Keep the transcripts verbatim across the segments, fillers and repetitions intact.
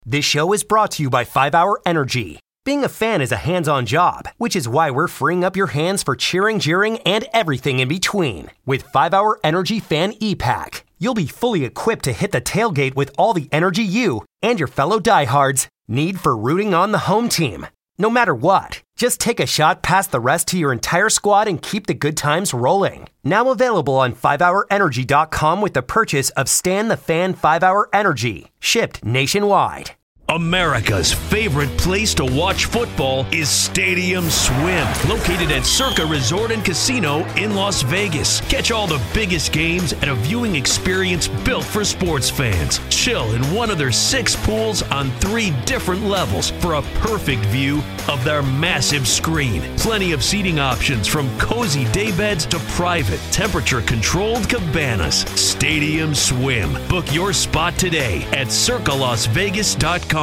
This show is brought to you by five hour Energy. Being a fan is a hands-on job, which is why we're freeing up your hands for cheering, jeering, and everything in between. With five hour Energy Fan E-Pack, you'll be fully equipped to hit the tailgate with all the energy you and your fellow diehards need for rooting on the home team. No matter what, just take a shot past the rest to your entire squad and keep the good times rolling. Now available on five hour energy dot com with the purchase of Stan the Fan five hour Energy, shipped nationwide. America's favorite place to watch football is Stadium Swim, located at Circa Resort and Casino in Las Vegas. Catch all the biggest games at a viewing experience built for sports fans. Chill in one of their six pools on three different levels for a perfect view of their massive screen. Plenty of seating options from cozy daybeds to private, temperature-controlled cabanas. Stadium Swim. Book your spot today at circa las vegas dot com.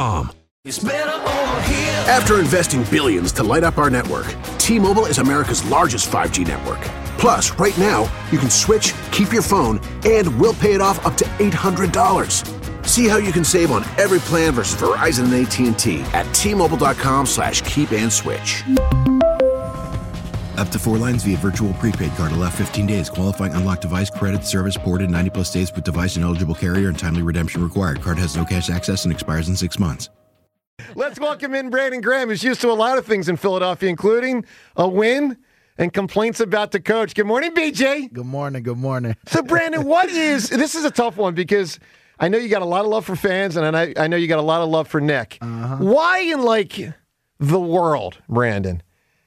After investing billions to light up our network, T-Mobile is America's largest five G network. Plus, right now, you can switch, keep your phone, and we'll pay it off up to eight hundred dollars. See how you can save on every plan versus Verizon and A T and T at T-Mobile.com slash keep and switch. Up to four lines via virtual prepaid card. Allow fifteen days. Qualifying unlocked device credit service ported ninety plus days with device and eligible carrier and timely redemption required. Card has no cash access and expires in six months. Let's welcome in Brandon Graham, who's used to a lot of things in Philadelphia, including a win and complaints about the coach. Good morning, B J. Good morning. Good morning. So, Brandon, what is – this is a tough one because I know you got a lot of love for fans, and I, I know you got a lot of love for Nick. Uh-huh. Why in, like, the world, Brandon,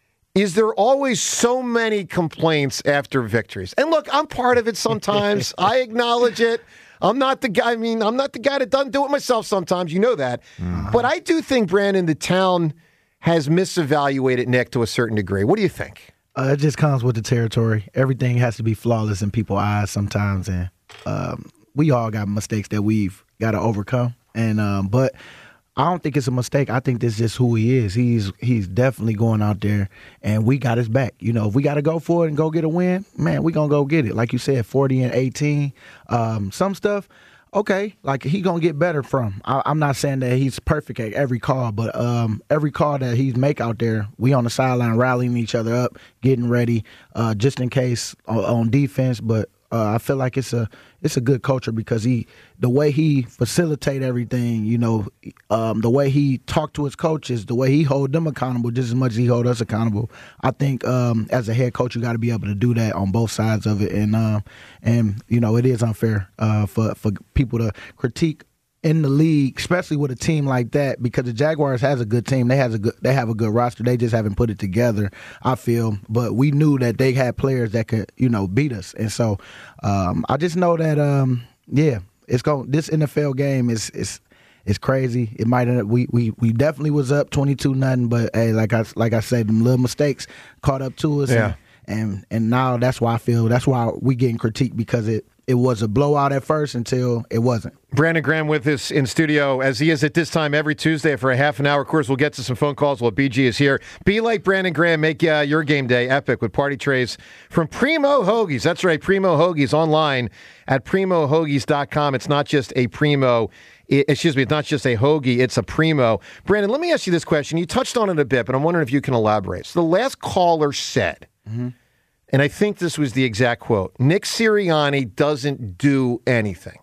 is there always so many complaints after victories? And look, I'm part of it sometimes. I acknowledge it. I'm not the guy. I mean, I'm not the guy that doesn't do it myself sometimes. You know that. Mm. But I do think, Brandon, the town has misevaluated Nick to a certain degree. What do you think? Uh, it just comes with the territory. Everything has to be flawless in people's eyes sometimes. And um, we all got mistakes that we've got to overcome. And um, But I don't think it's a mistake. I think this is just who he is. He's he's definitely going out there, and we got his back. You know, if we got to go for it and go get a win, man, we going to go get it. Like you said, forty and eighteen. Um, some stuff, okay, like he going to get better from. I, I'm not saying that he's perfect at every call, but um, every call that he's make out there, we on the sideline rallying each other up, getting ready, uh, just in case on, on defense. But Uh, I feel like it's a it's a good culture because he the way he facilitate everything, you know, um, the way he talk to his coaches, the way he hold them accountable just as much as he hold us accountable. I think um, as a head coach, you got to be able to do that on both sides of it, and um, and you know it is unfair uh, for for people to critique in the league, especially with a team like that, because the Jaguars has a good team. They has a good, they have a good roster. They just haven't put it together, I feel. But we knew that they had players that could, you know, beat us. And so um, I just know that, um, yeah, it's going. This N F L game is is is crazy. It might end up, we we we definitely was up twenty-two nothing, but hey, like I like I said, them little mistakes caught up to us. Yeah. And, and and now that's why I feel that's why we getting critiqued, because it. It was a blowout at first until it wasn't. Brandon Graham with us in studio, as he is at this time every Tuesday for a half an hour. Of course, we'll get to some phone calls while B G is here. Be like Brandon Graham. Make uh, your game day epic with party trays from Primo Hoagies. That's right, Primo Hoagies online at primo hoagies dot com. It's not just a Primo. It, excuse me, it's not just a hoagie, it's a Primo. Brandon, let me ask you this question. You touched on it a bit, but I'm wondering if you can elaborate. So the last caller said, mm-hmm. and I think this was the exact quote, Nick Sirianni doesn't do anything.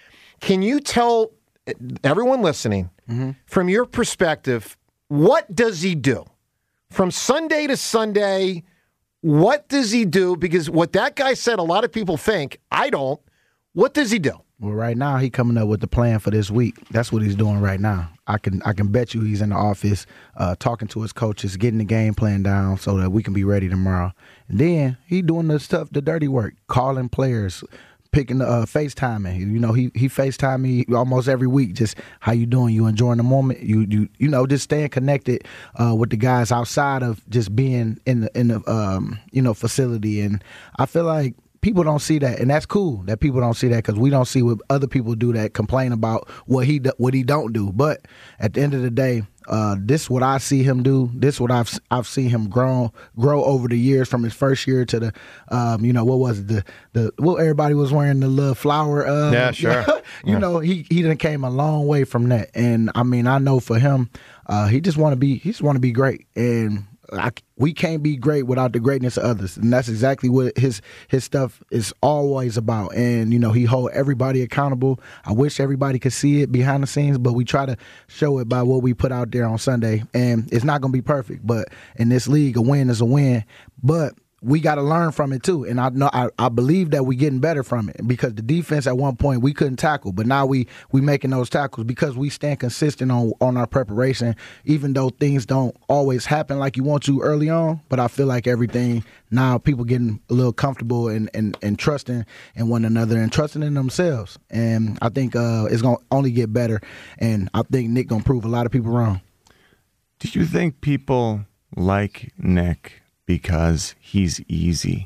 Can you tell everyone listening, mm-hmm. from your perspective, what does he do? From Sunday to Sunday, what does he do? Because what that guy said, a lot of people think, I don't. What does he do? Well, right now, he coming up with the plan for this week. That's what he's doing right now. I can I can bet you he's in the office uh, talking to his coaches, getting the game plan down so that we can be ready tomorrow. And then he doing the stuff, the dirty work, calling players, picking the uh, FaceTiming. You know, he he FaceTime me almost every week. Just how you doing? You enjoying the moment? You you you know, just staying connected uh, with the guys outside of just being in the in the um, you know facility. And I feel like people don't see that, and that's cool that people don't see that, because we don't see what other people do that complain about what he what he don't do. But at the end of the day, Uh, this what I see him do. This what I've I've seen him grow grow over the years from his first year to the, um, you know, what was it? The the well, everybody was wearing the little flower. Uh, yeah, sure. you yeah. know, he he done came a long way from that, and I mean, I know for him, uh, he just want to be he just want to be great, and I, we can't be great without the greatness of others, and that's exactly what his his stuff is always about. And you know, he hold everybody accountable. I wish everybody could see it behind the scenes, but we try to show it by what we put out there on Sunday. And it's not going to be perfect, but in this league, a win is a win. But we got to learn from it too, and I know I, I believe that we're getting better from it, because the defense at one point we couldn't tackle, but now we we making those tackles because we stand consistent on on our preparation, even though things don't always happen like you want to early on. But I feel like everything now, people getting a little comfortable and and, and trusting in one another and trusting in themselves, and I think uh, it's gonna only get better, and I think Nick gonna prove a lot of people wrong. Do you think people like Nick because he's easy?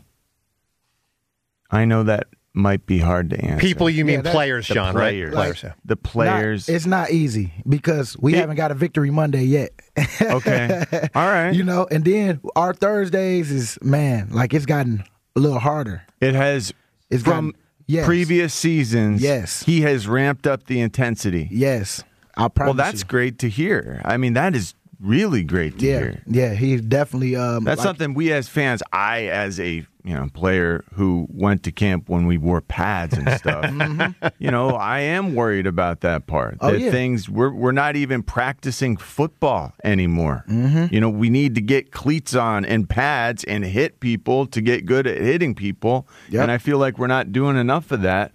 I know that might be hard to answer. People, you mean Yeah, that- players, the John, players. right? Players, yeah. The players. Not, it's not easy because we It- haven't got a victory Monday yet. Okay. All right. You know, and then our Thursdays is, man, like it's gotten a little harder. It has, It's from gotten- yes. previous seasons, Yes. he has ramped up the intensity. Yes. I promise Well, that's you. great to hear. I mean, that is really great to Yeah. hear. Yeah, he's definitely um That's like, something we as fans, I as a you know player who went to camp when we wore pads and stuff, you know, I am worried about that part. Oh, that yeah. things we're we're not even practicing football anymore. Mm-hmm. You know, we need to get cleats on and pads and hit people to get good at hitting people. Yep. And I feel like we're not doing enough of that.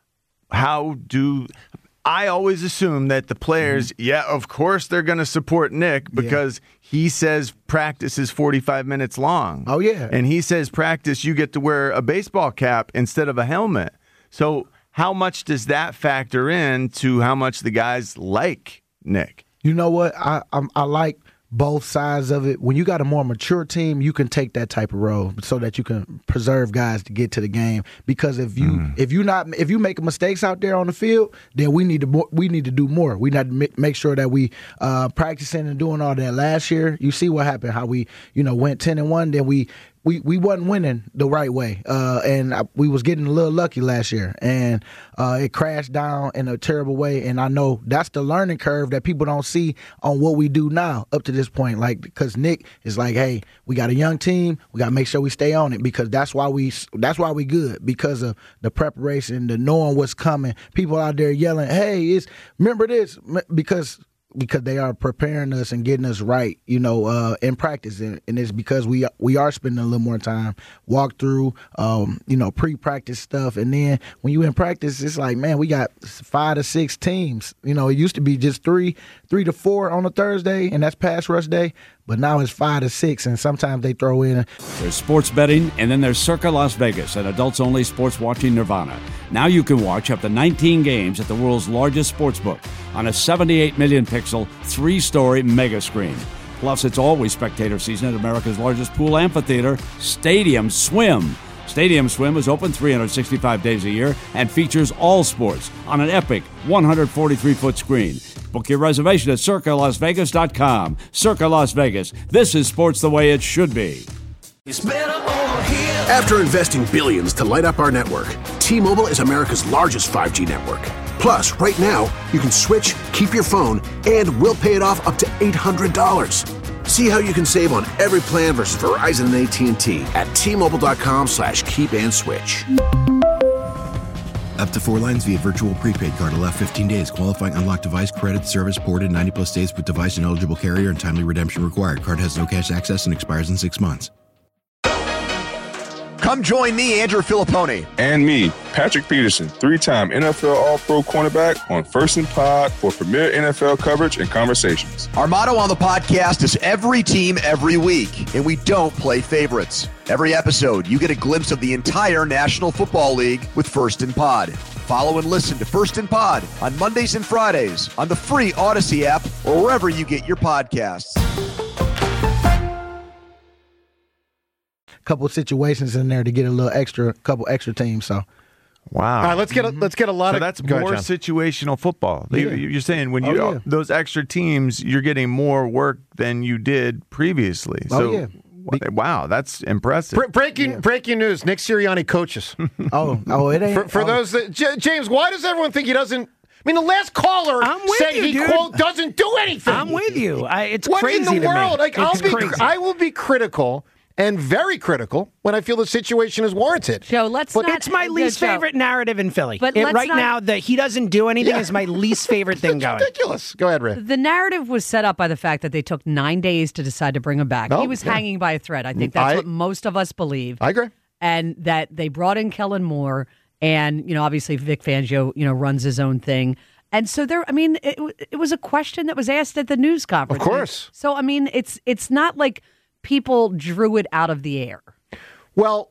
How do I always assume that the players, Mm-hmm. yeah, of course they're going to support Nick because he says practice is forty-five minutes long. Oh, yeah. And he says practice, you get to wear a baseball cap instead of a helmet. So how much does that factor in to how much the guys like Nick? You know what? I I, I like both sides of it. When you got a more mature team, you can take that type of role so that you can preserve guys to get to the game. Because if you mm. if you not if you make mistakes out there on the field, then we need to we need to do more. We need to make sure that we uh, practicing and doing all that. Last year, you see what happened. How we you know went ten and one. Then we. We we wasn't winning the right way, uh, and I, we was getting a little lucky last year, and uh, it crashed down in a terrible way. And I know that's the learning curve that people don't see on what we do now up to this point. Like, because Nick is like, hey, we got a young team, we got to make sure we stay on it, because that's why we that's why we good, because of the preparation, the knowing what's coming. People out there yelling, hey, it's remember this, because. Because they are preparing us and getting us right, you know, uh, in practice, and, and it's because we we are spending a little more time walk through, um, you know, pre-practice stuff, and then when you in practice, it's like, man, we got five to six teams. You know, it used to be just three, three to four on a Thursday, and that's pass rush day. But now it's five to six, and sometimes they throw in. There's sports betting, and then there's Circa Las Vegas, an adults-only sports watching nirvana. Now you can watch up to nineteen games at the world's largest sports book on a seventy-eight million pixel, three-story mega screen. Plus, it's always spectator season at America's largest pool amphitheater, Stadium Swim. Stadium Swim is open three hundred sixty-five days a year and features all sports on an epic one hundred forty-three foot screen. Book your reservation at circa las vegas dot com. Circa Las Vegas. This is sports the way it should be. After investing billions to light up our network, T-Mobile is America's largest five G network. Plus, right now, you can switch, keep your phone, and we'll pay it off up to eight hundred dollars. See how you can save on every plan versus Verizon and A T and T at T-Mobile.com slash keep and switch. Up to four lines via virtual prepaid card. Allow fifteen days. Qualifying unlocked device credit service ported ninety plus days with device and eligible carrier and timely redemption required. Card has no cash access and expires in six months. Come join me, Andrew Filippone. And me, Patrick Peterson, three-time N F L All-Pro cornerback on First and Pod for premier N F L coverage and conversations. Our motto on the podcast is every team, every week, and we don't play favorites. Every episode, you get a glimpse of the entire National Football League with First and Pod. Follow and listen to First and Pod on Mondays and Fridays on the free Odyssey app or wherever you get your podcasts. Couple situations in there to get a little extra, couple extra teams. So Wow. All right, let's get a, let's get a lot so of. that's Go more ahead, John. situational football. Yeah. You- You're saying when you Oh, yeah. those extra teams, you're getting more work than you did previously. Oh, So, yeah. wow, that's impressive. Bre- breaking Yeah. breaking news: Nick Sirianni coaches. Oh, oh, it ain't. For, for oh. those that J- James, why does everyone think he doesn't? I mean, the last caller I'm with said you, he dude. quote doesn't do anything. I'm with you. I, it's What crazy in the to me. world? Like, I'll It's be, crazy. I will be critical and very critical when I feel the situation is warranted. Joe, let's But not. It's my least Joe, favorite narrative in Philly. But It- let's right not- now, that he doesn't do anything Yeah. is my least favorite thing It's going. ridiculous. Go ahead, Ray. The narrative was set up by the fact that they took nine days to decide to bring him back. Oh, he was yeah. hanging by a thread. I think that's I- what most of us believe. I agree. And that they brought in Kellen Moore, and you know, obviously Vic Fangio, you know, runs his own thing. And so there, I mean, it, it was a question that was asked at the news conference. Of course. So I mean, it's it's not like people drew it out of the air. Well,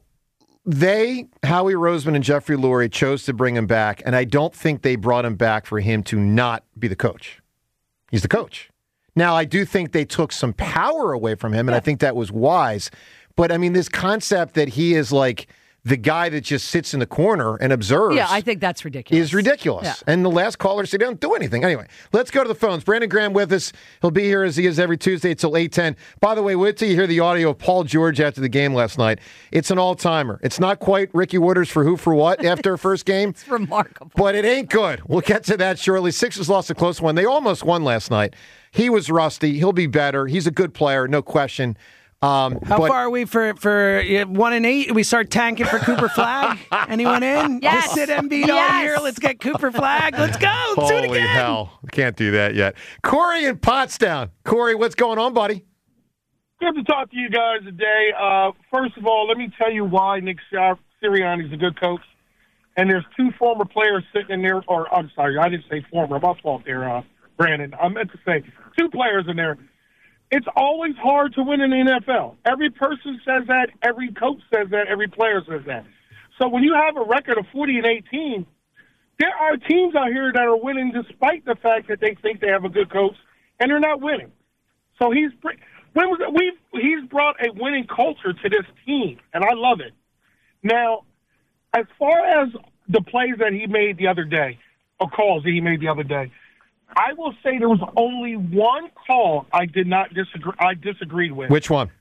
they, Howie Roseman and Jeffrey Lurie, chose to bring him back, and I don't think they brought him back for him to not be the coach. He's the coach. Now, I do think they took some power away from him, and I think that was wise. But, I mean, this concept that he is like the guy that just sits in the corner and observes Yeah, I think that's ridiculous. is ridiculous. Yeah. And the last caller said he don't do anything. Anyway, let's go to the phones. Brandon Graham with us. He'll be here as he is every Tuesday until eight ten. By the way, wait till you hear the audio of Paul George after the game last night. It's an all-timer. It's not quite Ricky Wooders for who for what after first game. It's remarkable. But it ain't good. We'll get to that shortly. Sixers lost a close one. They almost won last night. He was rusty. He'll be better. He's a good player, no question. Um, How but far are we for for uh, one and eight? We start tanking for Cooper Flag. Anyone in? Yes. Just sit Embiid all Yes. year. Let's get Cooper Flag. Let's go. Let's do it Holy again. hell. We can't do that yet. Corey in Pottstown. Corey, what's going on, buddy? Good to talk to you guys today. Uh, first of all, let me tell you why Nick Sirianni is a good coach. And there's two former players sitting in there, or I'm sorry, I didn't say former. My fault there, uh, Brandon. I meant to say two players in there. It's always hard to win in the N F L. Every person says that. Every coach says that. Every player says that. So when you have a record of forty and eighteen, there are teams out here that are winning despite the fact that they think they have a good coach, and they're not winning. So he's when was it? We've he's brought a winning culture to this team, and I love it. Now, as far as the plays that he made the other day, or calls that he made the other day, I will say there was only one call I did not disagree. I disagreed with. Which one?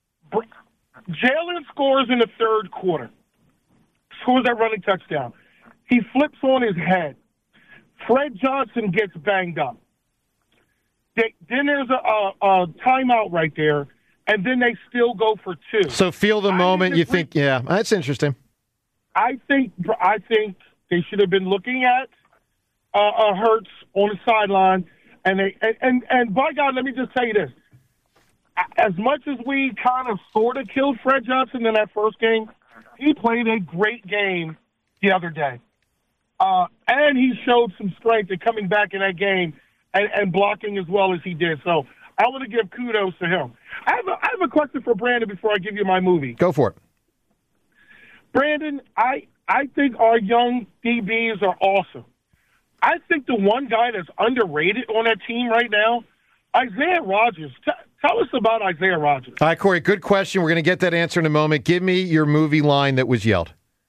Jalen scores in the third quarter. Scores that running touchdown. He flips on his head. Fred Johnson gets banged up. They, then there's a, a, a timeout right there, and then they still go for two. So feel the I moment you disagree. think, yeah, that's interesting. I think I think they should have been looking at uh, uh, Hurts on the sideline, and they and, and and by God, let me just tell you this: as much as we kind of sort of killed Fred Johnson in that first game, he played a great game the other day, uh, and he showed some strength in coming back in that game and, and blocking as well as he did. So I want to give kudos to him. I have a, I have a question for Brandon before I give you my movie. Go for it. Brandon, I, I think our young D Bs are awesome. I think the one guy that's underrated on that team right now, Isaiah Rodgers. T- tell us about Isaiah Rodgers. All right, Corey, good question. We're going to get that answer in a moment. Give me your movie line that was yelled.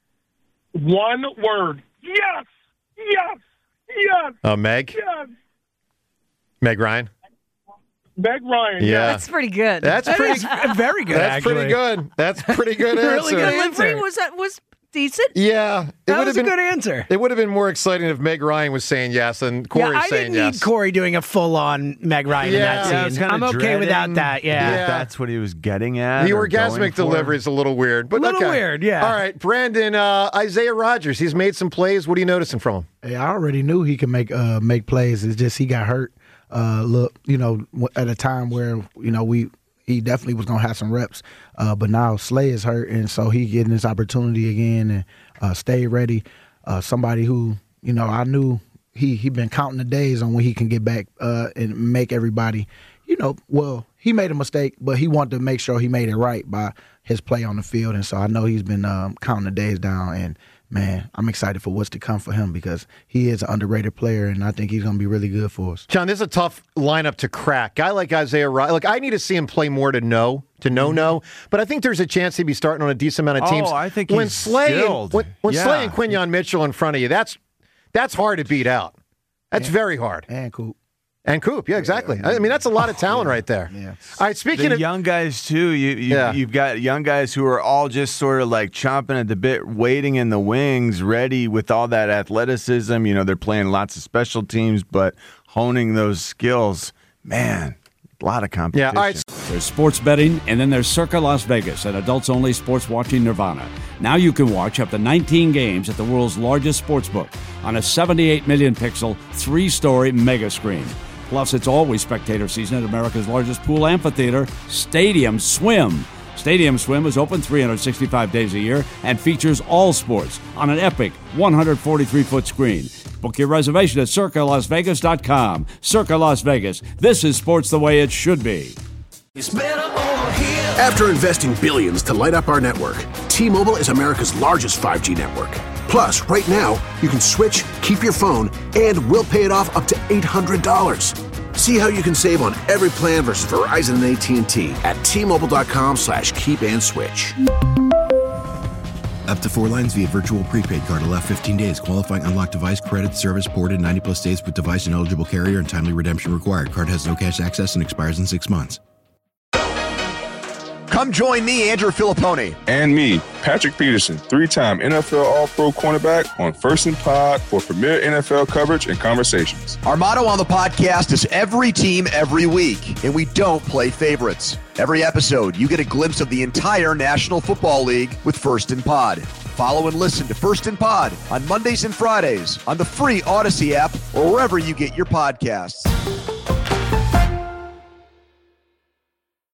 One word. Yes! Yes! Yes! Uh, Meg? Yes! Meg Ryan? Meg Ryan. Yeah. Yes. That's pretty good. That's That pretty is very good, That's actually. pretty good. That's pretty good answer. Really good Delivery answer. was that was decent. Yeah. It That would was have a been good answer. It would have been more exciting if Meg Ryan was saying yes and Corey yeah, I saying didn't yes. need Corey doing a full-on Meg Ryan Yeah. in Yeah, I that was scene. kinda I'm okay without dreading that. Yeah. if Yeah. that's what he was getting at. The or going orgasmic for. delivery is a little weird, but Little okay. weird, yeah. All right, Brandon, uh, Isaiah Rodgers, he's made some plays. What are you noticing from him? Hey, I already knew he could make uh, make plays. It's just he got hurt. Uh, look, you know, w- at a time where you know we he definitely was gonna have some reps, uh, but now Slay is hurt, and so he getting this opportunity again and uh, stay ready. Uh, somebody who you know I knew he he been counting the days on when he can get back uh, and make everybody, you know, well he made a mistake, but he wanted to make sure he made it right by his play on the field, and so I know he's been um, counting the days down and. Man, I'm excited for what's to come for him because he is an underrated player, and I think he's going to be really good for us. John, this is a tough lineup to crack. Guy like Isaiah Rodgers, like I need to see him play more to know to no-no. But I think there's a chance he'd be starting on a decent amount of teams. Oh, I think when he's Slay skilled. and, when, when Yeah. Slay and Quinyon Mitchell in front of you, that's that's hard to beat out. That's and, very hard. And Coop. And Coop, yeah, exactly. I mean, that's a lot of talent yeah, right there. Yeah. All right, speaking the of young guys too, you, you Yeah. you've got young guys who are all just sort of like chomping at the bit, waiting in the wings, ready with all that athleticism. You know, they're playing lots of special teams, but honing those skills. Man, a lot of competition. Yeah, all right. There's sports betting, and then there's Circa Las Vegas, an adults-only sports watching nirvana. Now you can watch up to nineteen games at the world's largest sports book on a seventy-eight million pixel, three-story mega screen. Plus, it's always spectator season at America's largest pool amphitheater, Stadium Swim. Stadium Swim is open three hundred sixty-five days a year and features all sports on an epic one hundred forty-three foot screen. Book your reservation at circa las vegas dot com. Circa Las Vegas. This is sports the way it should be. After investing billions to light up our network, T-Mobile is America's largest five G network. Plus, right now, you can switch, keep your phone, and we'll pay it off up to eight hundred dollars. See how you can save on every plan versus Verizon and A T and T at T-Mobile.com slash keep and switch. Up to four lines via virtual prepaid card. Allow fifteen days. Qualifying unlocked device credit service ported ninety plus days with device and eligible carrier and timely redemption required. Card has no cash access and expires in six months. Come join me, Andrew Filippone. And me, Patrick Peterson, three-time N F L All-Pro cornerback on First and Pod for premier N F L coverage and conversations. Our motto on the podcast is every team, every week, and we don't play favorites. Every episode, you get a glimpse of the entire National Football League with First and Pod. Follow and listen to First and Pod on Mondays and Fridays on the free Odyssey app or wherever you get your podcasts.